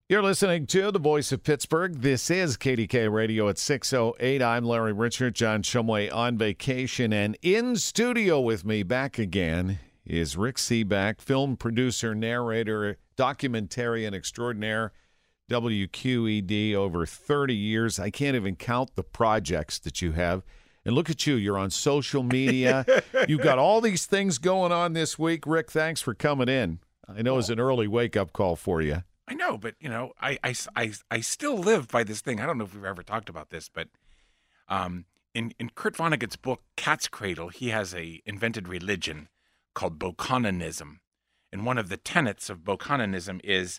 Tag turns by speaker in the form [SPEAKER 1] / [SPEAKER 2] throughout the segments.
[SPEAKER 1] You're listening to the Voice of Pittsburgh. This is KDK Radio at 6:08. I'm Larry Richert. John Shumway on vacation. And in studio with me back again is Rick Seaback, film producer, narrator, documentarian extraordinaire, WQED, over 30 years. I can't even count the projects that you have. And look at you. You're on social media. You've got all these things going on this week. Rick, thanks for coming in. I know it's an early wake-up call for you.
[SPEAKER 2] I know, but, I still live by this thing. I don't know if we've ever talked about this, but in Kurt Vonnegut's book, Cat's Cradle, he has a invented religion called Bokononism. And one of the tenets of Bokononism is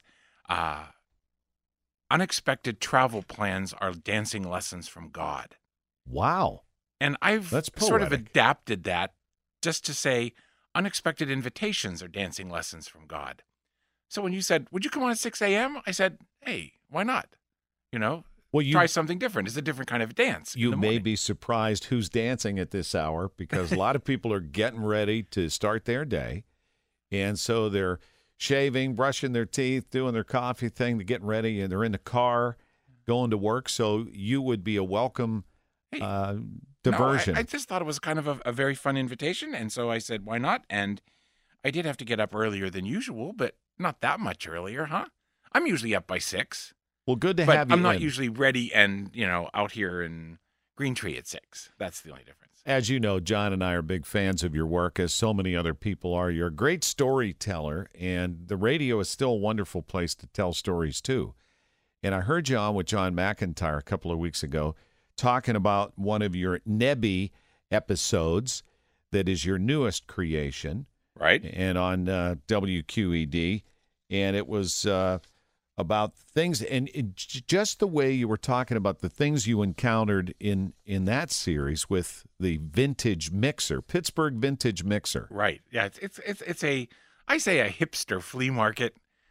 [SPEAKER 2] unexpected travel plans are dancing lessons from God.
[SPEAKER 1] Wow.
[SPEAKER 2] And I've
[SPEAKER 1] That's
[SPEAKER 2] sort of
[SPEAKER 1] poetic.
[SPEAKER 2] adapted that just to say unexpected invitations are dancing lessons from God. So when you said, would you come on at 6 a.m.? I said, hey, why not?
[SPEAKER 1] Well,
[SPEAKER 2] Try something different. It's a different kind of dance.
[SPEAKER 1] You
[SPEAKER 2] in the
[SPEAKER 1] may
[SPEAKER 2] morning.
[SPEAKER 1] be surprised who's dancing at this hour, because a lot of people are getting ready to start their day. And so they're shaving, brushing their teeth, doing their coffee thing, they're getting ready, and they're in the car going to work. So you would be a welcome diversion.
[SPEAKER 2] No, I just thought it was kind of a very fun invitation. And so I said, why not? And I did have to get up earlier than usual, but not that much earlier, huh? I'm usually up by 6.
[SPEAKER 1] Well, good to
[SPEAKER 2] But
[SPEAKER 1] have you
[SPEAKER 2] I'm not
[SPEAKER 1] in.
[SPEAKER 2] usually ready and, out here in Green Tree at 6. That's the only difference.
[SPEAKER 1] As you know, John and I are big fans of your work, as so many other people are. You're a great storyteller, and the radio is still a wonderful place to tell stories, too. And I heard you on with John McIntyre a couple of weeks ago talking about one of your Nebby episodes that is your newest creation.
[SPEAKER 2] Right?
[SPEAKER 1] And on WQED. And it was about things, and just the way you were talking about the things you encountered in that series with the vintage mixer, Pittsburgh Vintage Mixer.
[SPEAKER 2] Right. Yeah. It's a, I say a hipster flea market.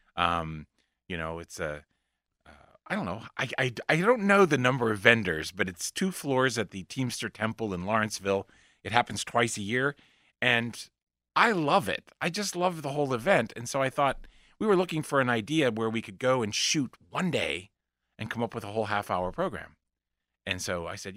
[SPEAKER 2] It's a, I don't know. I don't know the number of vendors, but it's 2 floors at the Teamster Temple in Lawrenceville. It happens twice a year, and I love it. I just love the whole event. And so I thought we were looking for an idea where we could go and shoot one day and come up with a whole half-hour program. And so I said,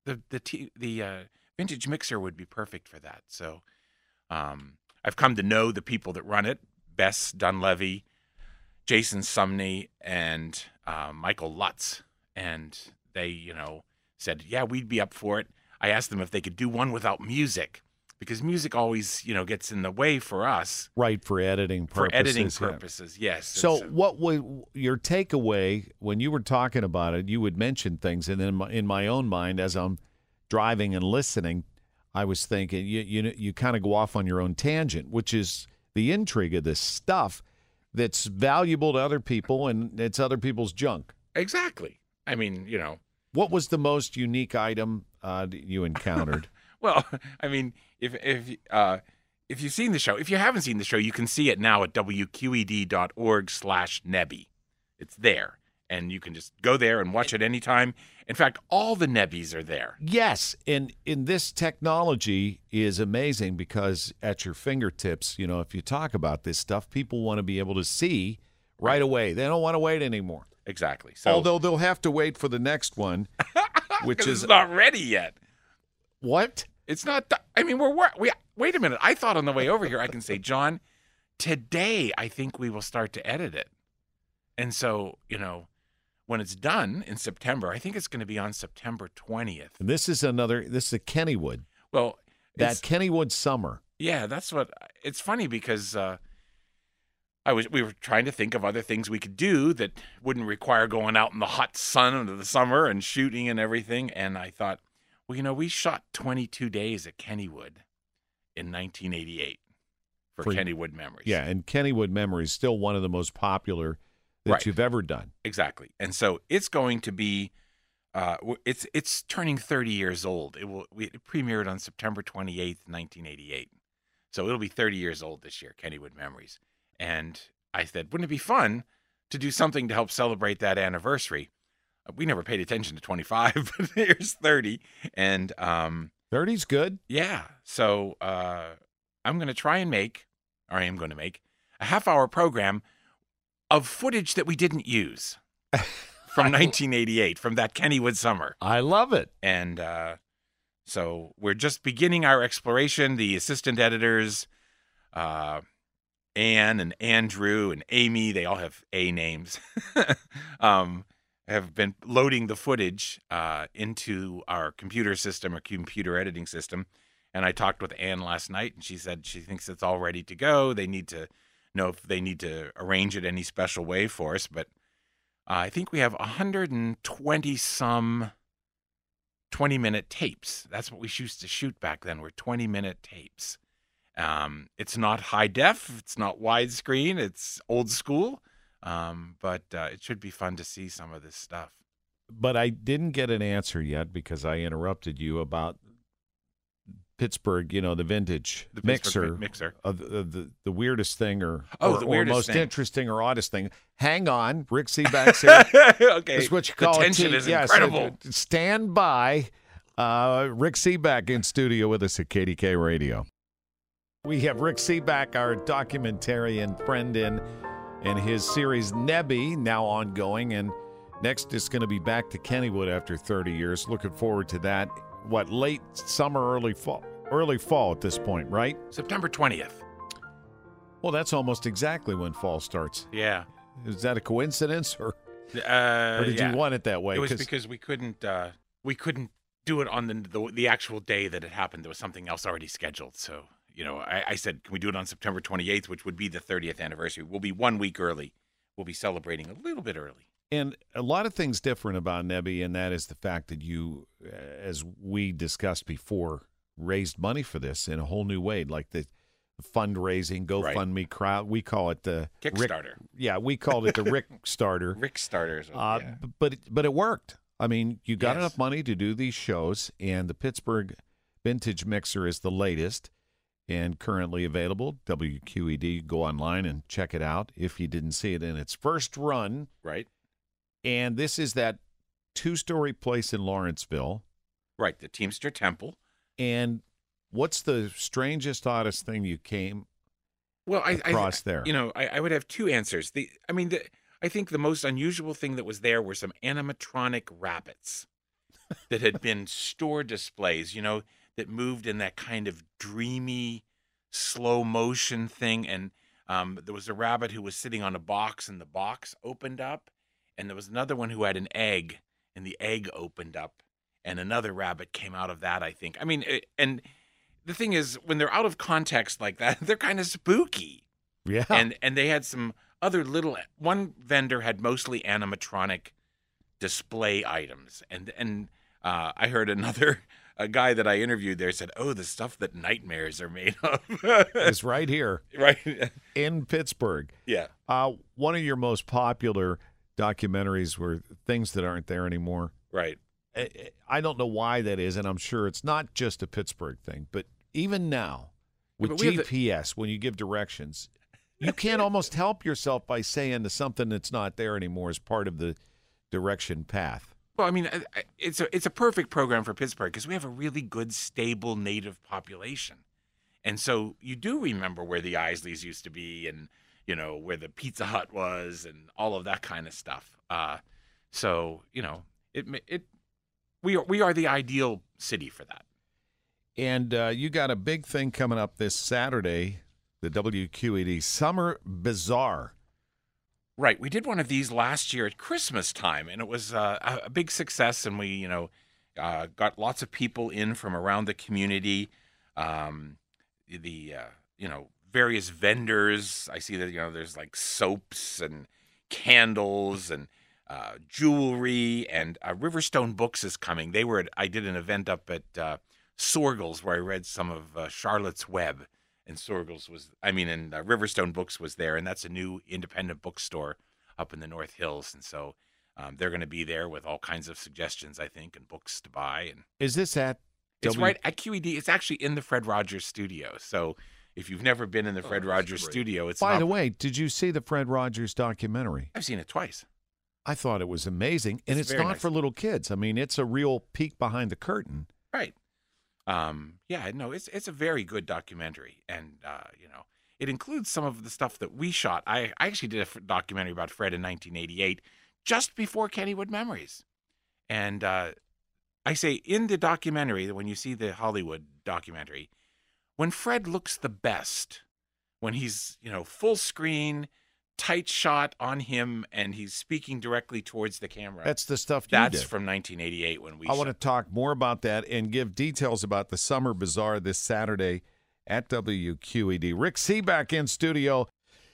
[SPEAKER 2] the Vintage Mixer would be perfect for that. So I've come to know the people that run it, Bess Dunlevy, Jason Sumney, and Michael Lutz. And they, said, yeah, we'd be up for it. I asked them if they could do one without music, because music always, gets in the way for us.
[SPEAKER 1] Right, for editing purposes.
[SPEAKER 2] For editing
[SPEAKER 1] yeah.
[SPEAKER 2] purposes, yes.
[SPEAKER 1] So what would your takeaway when you were talking about it? You would mention things, and then in my own mind, as I'm driving and listening, I was thinking you kind of go off on your own tangent, which is the intrigue of this stuff that's valuable to other people, and it's other people's junk.
[SPEAKER 2] Exactly. I mean,
[SPEAKER 1] What was the most unique item you encountered?
[SPEAKER 2] Well, I mean, if you've seen the show, if you haven't seen the show, you can see it now at wqed.org/Nebby. It's there, and you can just go there and watch it anytime. In fact, all the Nebbies are there.
[SPEAKER 1] Yes, and in this technology is amazing, because at your fingertips, if you talk about this stuff, people want to be able to see right away. They don't want to wait anymore.
[SPEAKER 2] Exactly. So,
[SPEAKER 1] Although they'll have to wait for the next one, which is
[SPEAKER 2] it's not ready yet.
[SPEAKER 1] What?
[SPEAKER 2] It's not. I mean, wait a minute. I thought on the way over here I can say, John, today I think we will start to edit it. And so, when it's done in September, I think it's going to be on September 20th.
[SPEAKER 1] And this is a Kennywood.
[SPEAKER 2] Well,
[SPEAKER 1] That Kennywood summer.
[SPEAKER 2] Yeah, that's what. It's funny because we were trying to think of other things we could do that wouldn't require going out in the hot sun of the summer and shooting and everything. And I thought, well, we shot 22 days at Kennywood in 1988 for Kennywood Memories.
[SPEAKER 1] Yeah, and Kennywood Memories is still one of the most popular that you've ever done.
[SPEAKER 2] Exactly. And so it's going to be, it's turning 30 years old. It premiered on September 28th, 1988. So it'll be 30 years old this year, Kennywood Memories. And I said, wouldn't it be fun to do something to help celebrate that anniversary? We never paid attention to 25, but here's 30. And
[SPEAKER 1] 30's good.
[SPEAKER 2] yeah, so I'm going to try and make, or I am going to make, a half-hour program of footage that we didn't use from 1988, from that Kennywood summer.
[SPEAKER 1] I love it.
[SPEAKER 2] And so we're just beginning our exploration. The assistant editors, Anne and Andrew and Amy, they all have A names, have been loading the footage into our computer system or computer editing system. And I talked with Anne last night, and she said she thinks it's all ready to go. They need to know if they need to arrange it any special way for us. But I think we have 120-some 20-minute tapes. That's what we used to shoot back then, were 20-minute tapes. It's not high def. It's not widescreen. It's old school. But it should be fun to see some of this stuff.
[SPEAKER 1] But I didn't get an answer yet because I interrupted you about Pittsburgh, the vintage mixer. Of the weirdest thing or most interesting or oddest thing. Hang on, Rick Seaback's here.
[SPEAKER 2] Okay.
[SPEAKER 1] It's what you call
[SPEAKER 2] the tension is incredible.
[SPEAKER 1] Stand by. Rick Seaback in studio with us at KDK Radio. We have Rick Seaback, our documentarian friend, in his series Nebby, now ongoing. And next is going to be back to Kennywood after 30 years. Looking forward to that. Late summer, early fall at this point, right?
[SPEAKER 2] September 20th.
[SPEAKER 1] Well, that's almost exactly when fall starts.
[SPEAKER 2] Yeah.
[SPEAKER 1] Is that a coincidence, or did you want it that way?
[SPEAKER 2] It was because we couldn't do it on the actual day that it happened. There was something else already scheduled. So, I said, can we do it on September 28th, which would be the 30th anniversary? We'll be 1 week early. We'll be celebrating a little bit early.
[SPEAKER 1] And a lot of things different about Nebby, and that is the fact that you, as we discussed before, raised money for this in a whole new way, like the fundraising, GoFundMe crowd. We call it the
[SPEAKER 2] Kickstarter.
[SPEAKER 1] We called it the Rick Starter.
[SPEAKER 2] Rick Starters.
[SPEAKER 1] But it worked. I mean, you got enough money to do these shows, and the Pittsburgh Vintage Mixer is the latest and currently available. WQED, go online and check it out if you didn't see it in its first run.
[SPEAKER 2] Right.
[SPEAKER 1] And this is that 2-story place in Lawrenceville.
[SPEAKER 2] Right, the Teamster Temple.
[SPEAKER 1] And what's the strangest, oddest thing you came across there?
[SPEAKER 2] I would have two answers. I think the most unusual thing that was there were some animatronic rabbits that had been store displays, that moved in that kind of dreamy, slow motion thing. And there was a rabbit who was sitting on a box, and the box opened up. And there was another one who had an egg, and the egg opened up, and another rabbit came out of that, I think. And the thing is, when they're out of context like that, they're kind of spooky.
[SPEAKER 1] Yeah.
[SPEAKER 2] And they had some other one vendor had mostly animatronic display items. And I heard a guy that I interviewed there said, the stuff that nightmares are made of.
[SPEAKER 1] It's right here.
[SPEAKER 2] Right.
[SPEAKER 1] In Pittsburgh.
[SPEAKER 2] Yeah.
[SPEAKER 1] One of your most popular documentaries were things that aren't there anymore.
[SPEAKER 2] Right.
[SPEAKER 1] I don't know why that is, and I'm sure it's not just a Pittsburgh thing, but even now with GPS, when you give directions, you can't almost help yourself by saying to something that's not there anymore as part of the direction path.
[SPEAKER 2] Well, it's a perfect program for Pittsburgh because we have a really good, stable native population. And so you do remember where the Isleys used to be and where the Pizza Hut was and all of that kind of stuff. We are the ideal city for that.
[SPEAKER 1] And you got a big thing coming up this Saturday, the WQED Summer Bazaar.
[SPEAKER 2] Right. We did one of these last year at Christmas time, and it was a big success, and we, got lots of people in from around the community. Various vendors. I see that, there's like soaps and candles and jewelry, and Riverstone Books is coming. I did an event up at Sorgel's where I read some of Charlotte's Web, and Riverstone Books was there, and that's a new independent bookstore up in the North Hills, and so they're going to be there with all kinds of suggestions, I think, and books to buy. And
[SPEAKER 1] is this at?
[SPEAKER 2] It's right at QED. It's actually in the Fred Rogers studio. So if you've never been in the Fred Rogers studio, it's.
[SPEAKER 1] By the way, did you see the Fred Rogers documentary?
[SPEAKER 2] I've seen it twice.
[SPEAKER 1] I thought it was amazing, and it's not for little kids. It's a real peek behind the curtain.
[SPEAKER 2] Right. It's a very good documentary, and it includes some of the stuff that we shot. I actually did a documentary about Fred in 1988, just before Kennywood Memories. And I say in the documentary, when you see the Hollywood documentary, when Fred looks the best, when he's, full screen, tight shot on him, and he's speaking directly towards the camera.
[SPEAKER 1] That's the stuff
[SPEAKER 2] That's
[SPEAKER 1] you did.
[SPEAKER 2] from 1988 when we
[SPEAKER 1] I want to talk more about that and give details about the Summer Bazaar this Saturday at WQED. Rick Seaback in studio,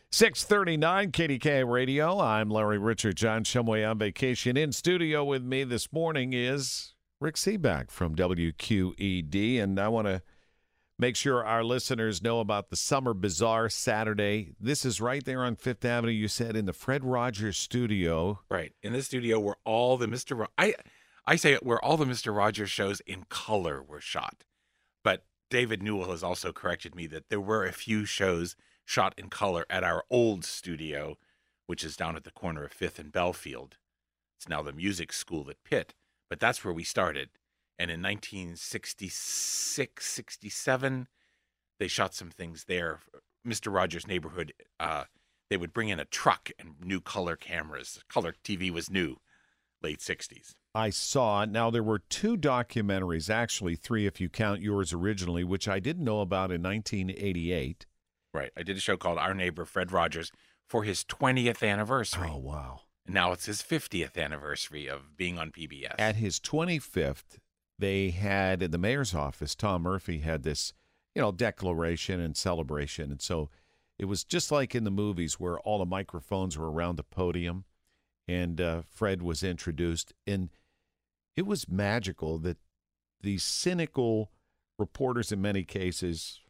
[SPEAKER 1] 639 KDK Radio. I'm Larry Richard. John Shumway on vacation. In studio with me this morning is Rick Seaback from WQED, and I want to make sure our listeners know about the Summer Bazaar Saturday. This is right there on Fifth Avenue, you said, in the Fred Rogers studio.
[SPEAKER 2] Right. In the studio where all the I say where all the Mr. Rogers shows in color were shot. But David Newell has also corrected me that there were a few shows shot in color at our old studio, which is down at the corner of 5th and Belfield. It's now the music school at Pitt, but that's where we started. And in 1966, 67, they shot some things there. Mr. Rogers' Neighborhood, they would bring in a truck and new color cameras. Color TV was new, late 60s.
[SPEAKER 1] I saw. Now, there were 2 documentaries, actually 3 if you count yours originally, which I didn't know about in 1988.
[SPEAKER 2] Right. I did a show called Our Neighbor Fred Rogers for his 20th anniversary.
[SPEAKER 1] Oh, wow.
[SPEAKER 2] And now it's his 50th anniversary of being on PBS.
[SPEAKER 1] At his 25th, they had, in the mayor's office, Tom Murphy had this, declaration and celebration. And so it was just like in the movies where all the microphones were around the podium and Fred was introduced. And it was magical that these cynical reporters, in many cases,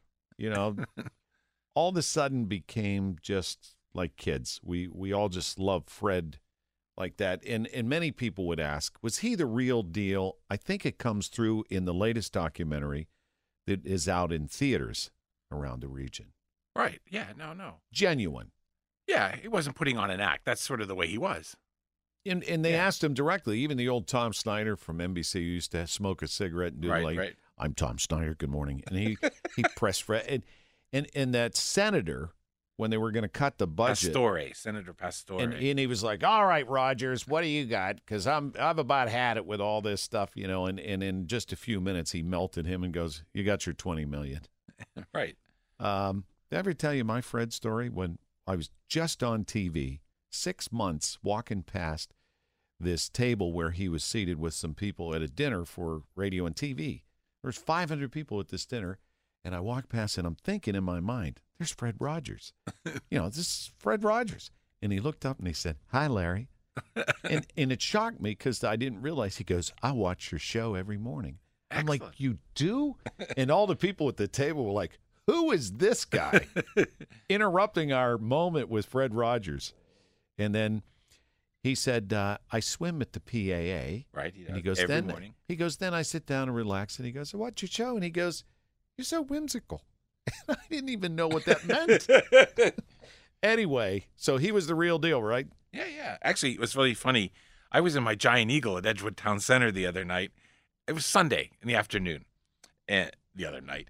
[SPEAKER 1] all of a sudden became just like kids. We all just love Fred like that. And many people would ask, was he the real deal? I think it comes through in the latest documentary that is out in theaters around the region.
[SPEAKER 2] Right. Yeah. No.
[SPEAKER 1] Genuine.
[SPEAKER 2] Yeah. He wasn't putting on an act. That's sort of the way he was.
[SPEAKER 1] And they asked him directly, even the old Tom Snyder from NBC who used to smoke a cigarette and do
[SPEAKER 2] right.
[SPEAKER 1] I'm Tom Snyder, good morning. And he pressed Fred. And that senator, when they were going to cut the budget.
[SPEAKER 2] Senator Pastore.
[SPEAKER 1] And he was like, all right, Rogers, what do you got? Because I've about had it with all this stuff, and in just a few minutes he melted him and goes, you got your $20 million.
[SPEAKER 2] Right.
[SPEAKER 1] Did I ever tell you my Fred story? When I was just on TV, 6 months walking past this table where he was seated with some people at a dinner for radio and TV. There's 500 people at this dinner. And I walk past and I'm thinking in my mind, there's Fred Rogers. This is Fred Rogers. And he looked up and he said, hi, Larry. and it shocked me because I didn't realize. He goes, I watch your show every morning.
[SPEAKER 2] Excellent.
[SPEAKER 1] I'm like, you do? And all the people at the table were like, who is this guy? Interrupting our moment with Fred Rogers. And then he said, I swim at the PAA.
[SPEAKER 2] Right.
[SPEAKER 1] And he goes,
[SPEAKER 2] every morning.
[SPEAKER 1] He goes, then I sit down and relax. And he goes, watch your show. And he goes, you're so whimsical. I didn't even know what that meant. Anyway, so he was the real deal, right?
[SPEAKER 2] Yeah. Actually, it was really funny. I was in my Giant Eagle at Edgewood Town Center the other night. It was Sunday in the afternoon. And the other night.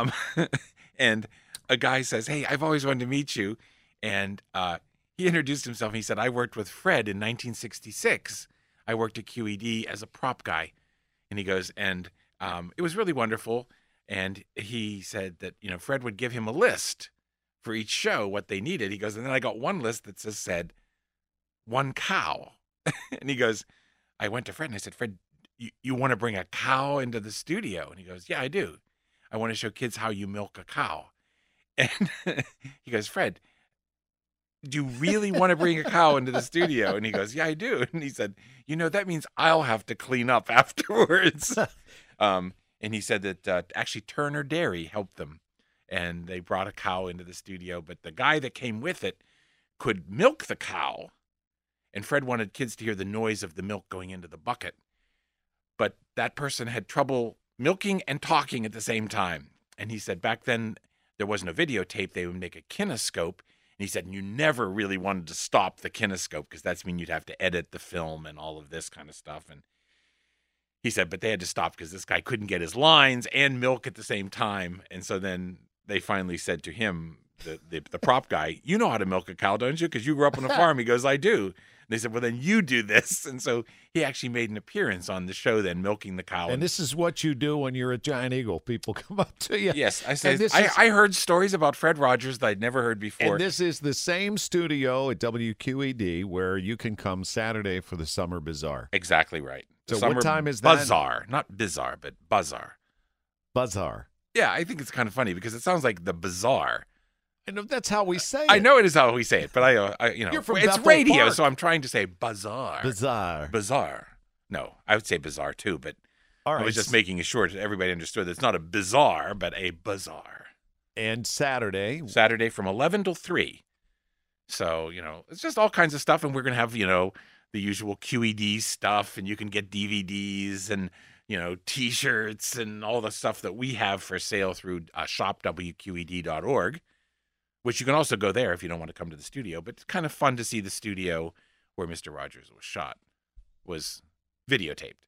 [SPEAKER 2] And a guy says, hey, I've always wanted to meet you. And he introduced himself. And he said, I worked with Fred in 1966. I worked at QED as a prop guy. And he goes, and it was really wonderful. And he said that, Fred would give him a list for each show, what they needed. He goes, and then I got one list that said 1 cow. And he goes, I went to Fred and I said, Fred, you want to bring a cow into the studio? And he goes, yeah, I do. I want to show kids how you milk a cow. And he goes, Fred, do you really want to bring a cow into the studio? And he goes, yeah, I do. And he said, that means I'll have to clean up afterwards. And he said that actually Turner Dairy helped them, and they brought a cow into the studio. But the guy that came with it could milk the cow, and Fred wanted kids to hear the noise of the milk going into the bucket. But that person had trouble milking and talking at the same time. And he said back then there wasn't a videotape. They would make a kinescope. And he said, and you never really wanted to stop the kinescope because that's mean you'd have to edit the film and all of this kind of stuff. And he said, but they had to stop because this guy couldn't get his lines and milk at the same time. And so then they finally said to him, the prop guy, "You know how to milk a cow, don't you? Because you grew up on a farm." He goes, "I do." And they said, "Well, then you do this." And so he actually made an appearance on the show, then milking the cow.
[SPEAKER 1] And this is what you do when you're a Giant Eagle. People come up to you.
[SPEAKER 2] Yes, I said
[SPEAKER 1] this
[SPEAKER 2] I heard stories about Fred Rogers that I'd never heard before.
[SPEAKER 1] And this is the same studio at WQED where you can come Saturday for the Summer Bazaar.
[SPEAKER 2] Exactly right. The
[SPEAKER 1] So
[SPEAKER 2] Summer
[SPEAKER 1] what time is that?
[SPEAKER 2] Bazaar, not bizarre, but bazaar.
[SPEAKER 1] Bazaar.
[SPEAKER 2] Yeah, I think it's kind of funny because it sounds like the bazaar.
[SPEAKER 1] And that's how we say it.
[SPEAKER 2] I know it is how we say it, but I
[SPEAKER 1] You're from
[SPEAKER 2] it's
[SPEAKER 1] Bethel
[SPEAKER 2] radio,
[SPEAKER 1] Park.
[SPEAKER 2] so I'm trying to say bazaar.
[SPEAKER 1] Bazaar.
[SPEAKER 2] Bazaar. No, I would say bizarre too, but
[SPEAKER 1] All right.
[SPEAKER 2] I was just making sure that everybody understood that it's not a bizarre, but a bazaar.
[SPEAKER 1] And Saturday.
[SPEAKER 2] Saturday from 11 till 3. So, it's just all kinds of stuff, and we're going to have, the usual QED stuff, and you can get DVDs and, T-shirts and all the stuff that we have for sale through shopwqed.org, which you can also go there if you don't want to come to the studio. But it's kind of fun to see the studio where Mr. Rogers was shot, was videotaped.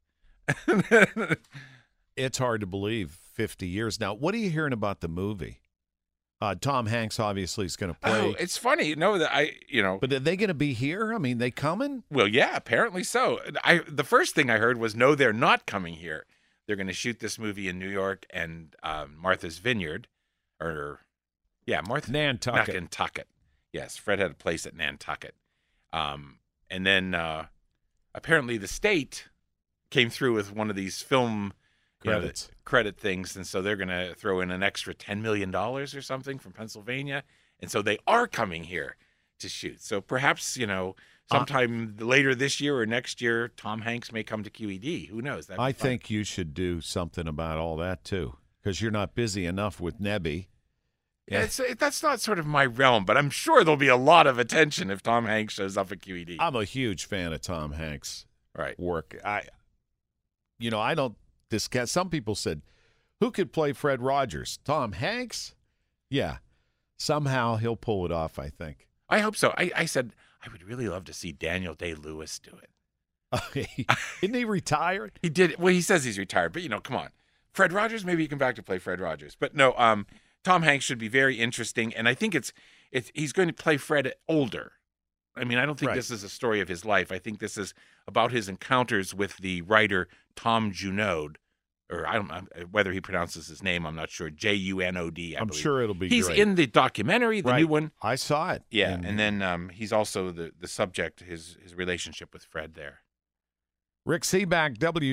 [SPEAKER 1] It's hard to believe 50 years. Now, what are you hearing about the movie? Tom Hanks obviously is going to play.
[SPEAKER 2] Oh, it's funny, that
[SPEAKER 1] But are they going to be here? I mean, they coming?
[SPEAKER 2] Well, yeah, apparently so. The first thing I heard was, no, they're not coming here. They're going to shoot this movie in New York and Martha's Vineyard,
[SPEAKER 1] Nantucket.
[SPEAKER 2] Nantucket. Yes, Fred had a place at Nantucket. And then apparently the state came through with one of these film credit things, and so they're going to throw in an extra $10 million or something from Pennsylvania, and so they are coming here to shoot. So perhaps sometime later this year or next year, Tom Hanks may come to QED. Who knows?
[SPEAKER 1] I think you should do something about all that too, because you're not busy enough with Nebby.
[SPEAKER 2] Yeah, that's not sort of my realm, but I'm sure there'll be a lot of attention if Tom Hanks shows up at QED.
[SPEAKER 1] I'm a huge fan of Tom Hanks' work. I don't discuss. Some people said, who could play Fred Rogers? Tom Hanks? Yeah. Somehow he'll pull it off, I think.
[SPEAKER 2] I hope so. I said, I would really love to see Daniel Day-Lewis do it.
[SPEAKER 1] Isn't he retired?
[SPEAKER 2] He did. Well, he says he's retired, but, come on. Fred Rogers, maybe he can back to play Fred Rogers. But no, Tom Hanks should be very interesting, and I think he's going to play Fred older. I mean, I don't think this is a story of his life. I think this is about his encounters with the writer Tom Junod, or I don't know whether he pronounces his name. I'm not sure. Junod.
[SPEAKER 1] I'm sure it'll be
[SPEAKER 2] He's
[SPEAKER 1] great.
[SPEAKER 2] in the documentary, the new one.
[SPEAKER 1] I saw it.
[SPEAKER 2] Yeah, and then he's also the subject, his relationship with Fred there.
[SPEAKER 1] Rick Seaback,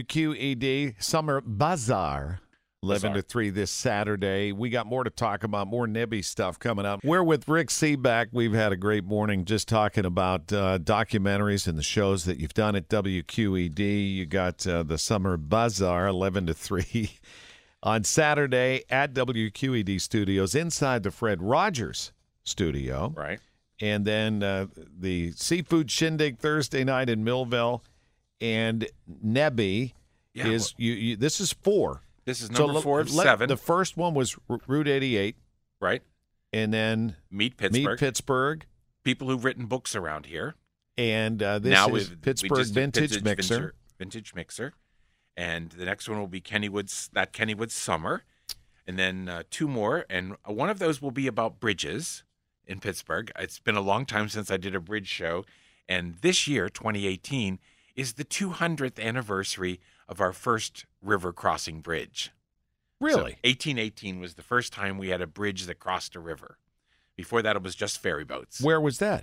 [SPEAKER 1] WQED Summer Bazaar. 11 to 3 this Saturday. We got more to talk about, more Nebby stuff coming up. We're with Rick Seaback. We've had a great morning just talking about documentaries and the shows that you've done at WQED. You got the Summer Bazaar, 11 to 3 on Saturday at WQED Studios inside the Fred Rogers studio.
[SPEAKER 2] Right.
[SPEAKER 1] And then the Seafood Shindig Thursday night in Millville. And Nebby is, this is 4.
[SPEAKER 2] This is number 4 of 7.
[SPEAKER 1] The first one was Route 88.
[SPEAKER 2] Right.
[SPEAKER 1] And then
[SPEAKER 2] Meet Pittsburgh. People who've written books around here.
[SPEAKER 1] And this is Pittsburgh Vintage Mixer.
[SPEAKER 2] Vintage Mixer. And the next one will be Kennywood's Summer. And then 2 more. And one of those will be about bridges in Pittsburgh. It's been a long time since I did a bridge show. And this year, 2018, is the 200th anniversary of our first river crossing bridge.
[SPEAKER 1] Really?
[SPEAKER 2] So 1818 was the first time we had a bridge that crossed a river. Before that, it was just ferry boats.
[SPEAKER 1] Where was that?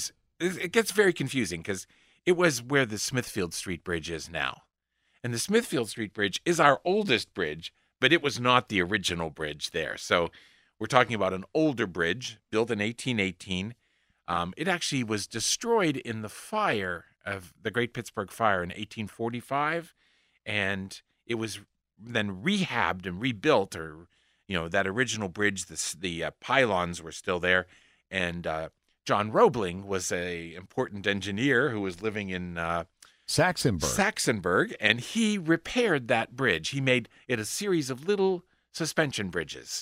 [SPEAKER 2] It gets very confusing because it was where the Smithfield Street Bridge is now. And the Smithfield Street Bridge is our oldest bridge, but it was not the original bridge there. So we're talking about an older bridge built in 1818. It actually was destroyed in the fire of the Great Pittsburgh Fire in 1845. And it was then rehabbed and rebuilt, or, that original bridge, the pylons were still there. And John Roebling was a important engineer who was living in Saxonburg, and he repaired that bridge. He made it a series of little suspension bridges.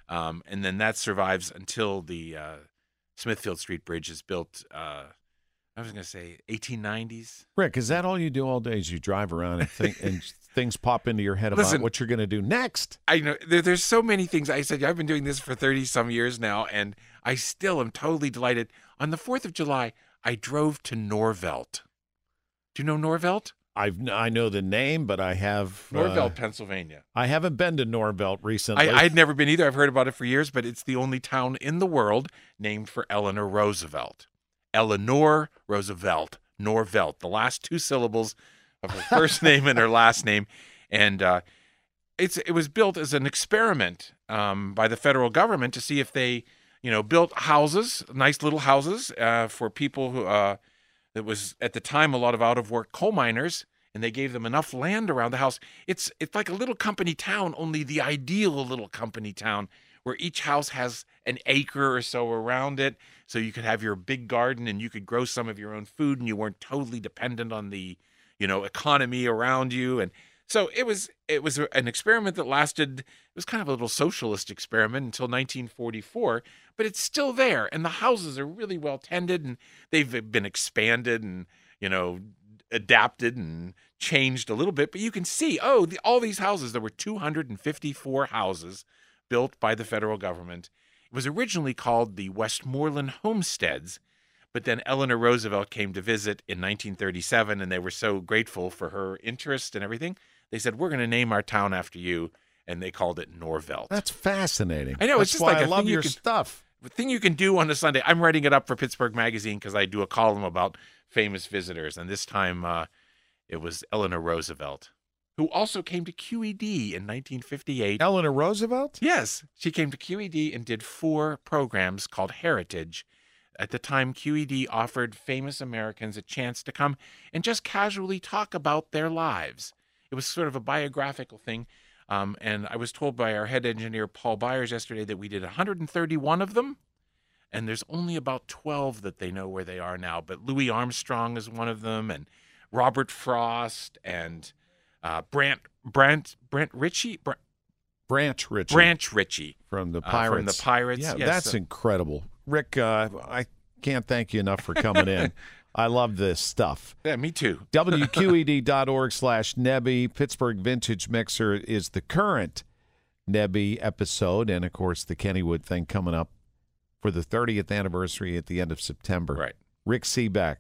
[SPEAKER 2] And then that survives until the Smithfield Street Bridge is built I was going to say 1890s.
[SPEAKER 1] Rick, is that all you do all day? Is you drive around and think and things pop into your head about
[SPEAKER 2] Listen,
[SPEAKER 1] what you're going to do next?
[SPEAKER 2] I know there's so many things. I said I've been doing this for 30 some years now, and I still am totally delighted. On the 4th of July, I drove to Norvelt. Do you know Norvelt?
[SPEAKER 1] I know the name, but I have
[SPEAKER 2] Norvelt, Pennsylvania.
[SPEAKER 1] I haven't been to Norvelt recently.
[SPEAKER 2] I'd never been either. I've heard about it for years, but it's the only town in the world named for Eleanor Roosevelt. Eleanor Roosevelt, Norvelt, the last two syllables of her first name and her last name. And it was built as an experiment by the federal government to see if they, built houses, nice little houses for people who, that was at the time a lot of out-of-work coal miners, and they gave them enough land around the house. It's like a little company town, only the ideal little company town where each house has an acre or so around it, so you could have your big garden and you could grow some of your own food, and you weren't totally dependent on the, economy around you. And so it was an experiment that lasted. It was kind of a little socialist experiment until 1944, but it's still there, and the houses are really well tended, and they've been expanded and adapted and changed a little bit. But you can see, all these houses. There were 254 houses built by the federal government. It was originally called the Westmoreland Homesteads, but then Eleanor Roosevelt came to visit in 1937, and they were so grateful for her interest and everything. They said, "We're going to name our town after you," and they called it Norvelt.
[SPEAKER 1] That's fascinating.
[SPEAKER 2] I know.
[SPEAKER 1] That's
[SPEAKER 2] It's just
[SPEAKER 1] why
[SPEAKER 2] like
[SPEAKER 1] I love your stuff.
[SPEAKER 2] The thing you can do on a Sunday. I'm writing it up for Pittsburgh Magazine because I do a column about famous visitors, and this time it was Eleanor Roosevelt, who also came to QED in 1958.
[SPEAKER 1] Eleanor Roosevelt?
[SPEAKER 2] Yes, she came to QED and did 4 programs called Heritage. At the time, QED offered famous Americans a chance to come and just casually talk about their lives. It was sort of a biographical thing. And I was told by our head engineer, Paul Byers, yesterday that we did 131 of them, and there's only about 12 that they know where they are now. But Louis Armstrong is one of them, and Robert Frost, and Branch Ritchie.
[SPEAKER 1] Branch Ritchie.
[SPEAKER 2] Branch Ritchie.
[SPEAKER 1] From the Pirates.
[SPEAKER 2] From the Pirates.
[SPEAKER 1] Yeah,
[SPEAKER 2] yes,
[SPEAKER 1] that's incredible. Rick, I can't thank you enough for coming in. I love this stuff.
[SPEAKER 2] Yeah, me too.
[SPEAKER 1] WQED.org/Nebby. Pittsburgh Vintage Mixer is the current Nebby episode. And, of course, the Kennywood thing coming up for the 30th anniversary at the end of September.
[SPEAKER 2] Right.
[SPEAKER 1] Rick Seebeck,